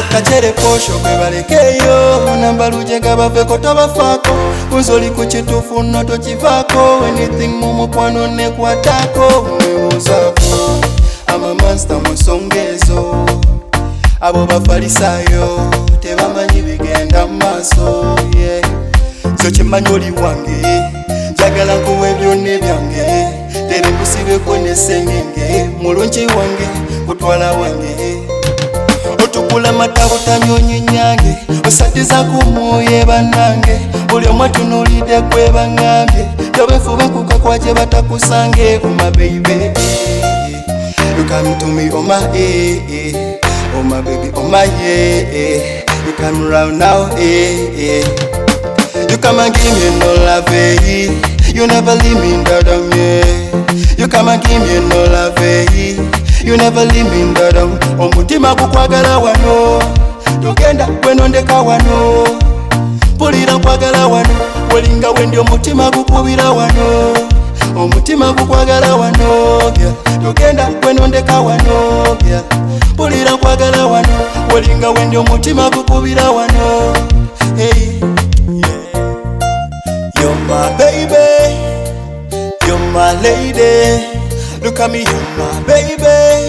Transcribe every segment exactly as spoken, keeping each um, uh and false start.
Abakachere posho kwe balekeyo nambaluje gabaveko tabafako kunzoli kuchitufu no tochivako anything mumukwano nekwatako mweuzako ama monster musongezo abo bafarisayo tebamanyi bigenda maso yeah. So chimanyoli wange jagala nkuwe byone byange tere nkusibeko nesengenge mulungi wange kutwala wange otukula matabuta nyonyi nyange osatiza kumuye banange buli omwatunulide kwe bangambye tobefuba kukakwaje batakusange uma baby you come to me oh my eh eh oh my baby oh my yeah eh you come round now eh eh you come and give me no love eh you never leave me down yeah you come and give me no love eh you never leave me down omutima kukwagala wano tugenda kwenondeka wano pulira kwagala wano welinga wendi omutima gukubira wano omutima gukwagala wano yeah. Tugenda kwenondeka wano yeah. Pulira kwagala wano welinga wendi omutima gukubira wano hey yeah. You're my baby, you're my lady, look at me, you're my baby.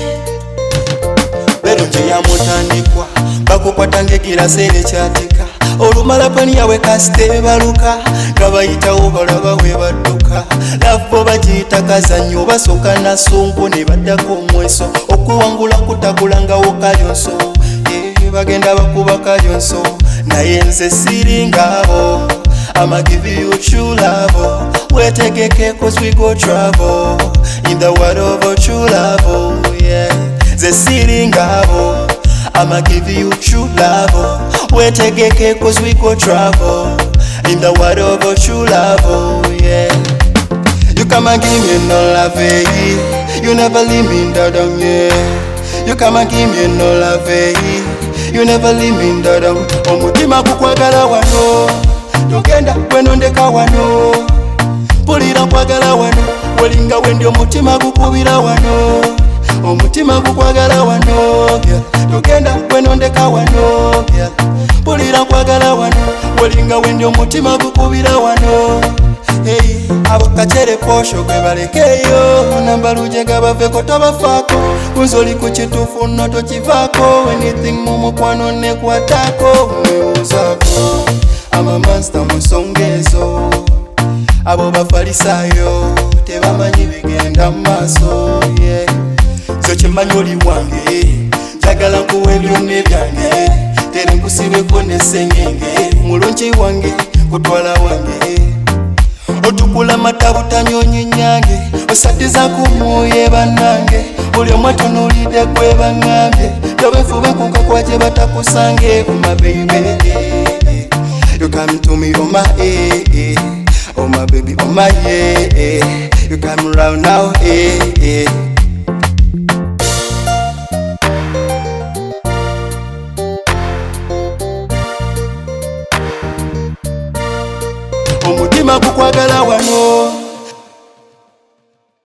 Belonje ya mutandikwa bakukwata ng'egira sere kyatika olumala pani yawe kasite baluka gabayitawo balaba we badduka lafo bagiyita kazannyo basooka nasonko ne baddako omweso okuwangula kutagulangawo kalyonso ye bagenda bakuba kalyonso naye nze siringabo I'ma give you true love wetegeke cause we go travel in the world of true love yeah ze siringabo I'ma give you true love wetegeke cause we go travel in the world of true love yeah you come and give me no love eh you never leave me down yeah you come and give me no love eh you never leave me down omutima kukwagala wano tugenda kwenondeka wano pulira kwagala wano welinga wendi omutima gukubira wano omutima gukwagala wano yeah. Tugenda kwenondeka wano yeah. Pulira kwagala wano welinga wendi omutima gukubira wano hey. Abakachere posho kwe balekeyo nambaluje gabaveko tabafako kunzoli kuchitufu no tochivako anything mumukwano nekwatako mweuzako ama monster musongezo abo bafarisayo tebamanyi bigenda maso yeah. So chimanyoli wange jagala nkuwe byone byange tere nkusibeko nesengenge mulungi wange kutwala wange otukula matabuta nyonyi nyange osatiza kumuye banange buli omwatunulide kwe bangambye tobefuba kukakwaje batakusange uma baby you come to me oh my eh eh oh my baby oh my yeah eh you come round now eh eh omutima gukwagala wano